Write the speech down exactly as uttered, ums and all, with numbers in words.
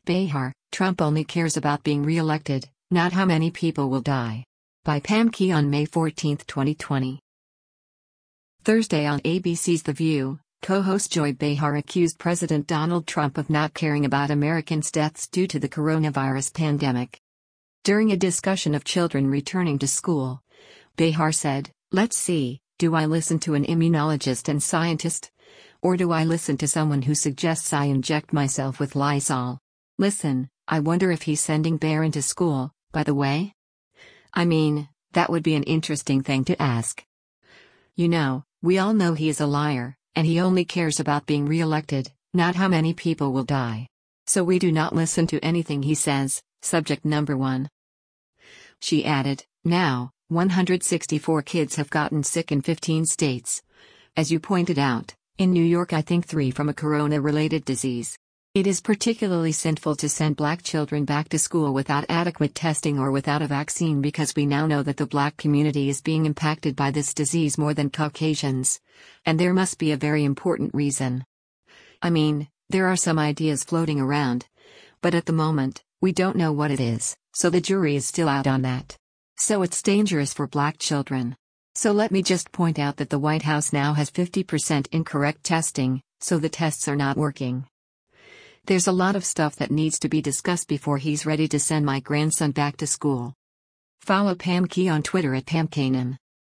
Behar, Trump only cares about being re-elected, not how many people will die. By Pam Key on May fourteenth, twenty twenty. Thursday on A B C's The View, co-host Joy Behar accused President Donald Trump of not caring about Americans' deaths due to the coronavirus pandemic. During a discussion of children returning to school, Behar said, "Let's see, do I listen to an immunologist and scientist? Or do I listen to someone who suggests I inject myself with Lysol? Listen, I wonder if he's sending Barron to school, by the way? I mean, that would be an interesting thing to ask. You know, we all know he is a liar, and he only cares about being re-elected, not how many people will die. So we do not listen to anything he says, subject number one." She added, "Now, one hundred sixty-four kids have gotten sick in fifteen states. As you pointed out, in New York I think three from a corona-related disease. It is particularly sinful to send black children back to school without adequate testing or without a vaccine because we now know that the black community is being impacted by this disease more than Caucasians. And there must be a very important reason. I mean, there are some ideas floating around. But at the moment, we don't know what it is, so the jury is still out on that. So it's dangerous for black children. So let me just point out that the White House now has fifty percent incorrect testing, so the tests are not working. There's a lot of stuff that needs to be discussed before he's ready to send my grandson back to school." Follow Pam Key on Twitter at Pam Kanan.